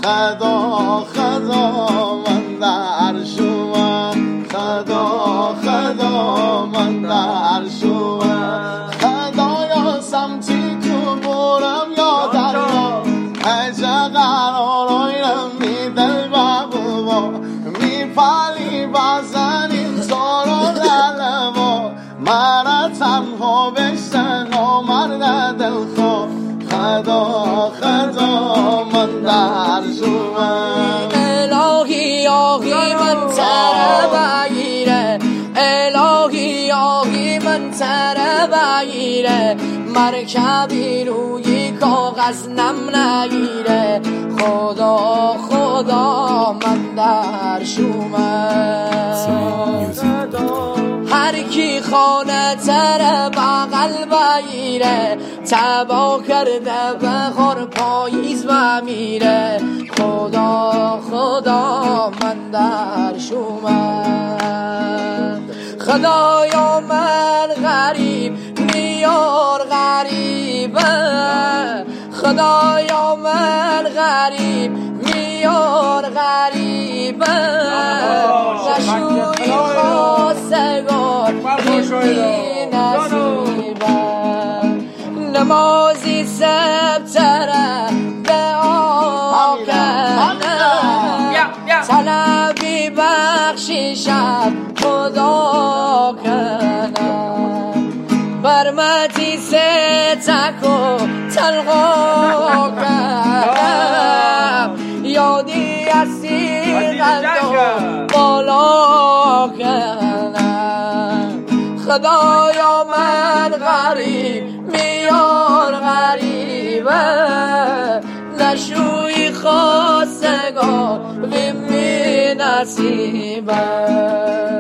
خدا خدا من در شما خدا خدا من در شما خدایا سمتی کو برم یا دریا اجا قرارایرم می دل بابا می پالی بازنیم سارا دلوا مرا تنها بشن آمرد دل خوا خدا خدا من در شما الهی آهی من سر بگیره الهی آهی من سر بگیره مرکبی روی کاغذ نم نگیره خدا خدا من در شما هر کی خانه تر بغل بگیره تبا کرده بخور پاییز بمیره خدا خدا من در شما خدایا من غریب میار غریبه خدایا من غریب میار غریبه نشوی خواستگار بی نصیبه نمازی سبتره به آکنه طلبی بخشیشم خدا کنم برمتی ستکو تلقا کنم یادی اسی قلدو بالا کنم خدایا من غریب میار غریبه نشوی خواستگار بی نصیبه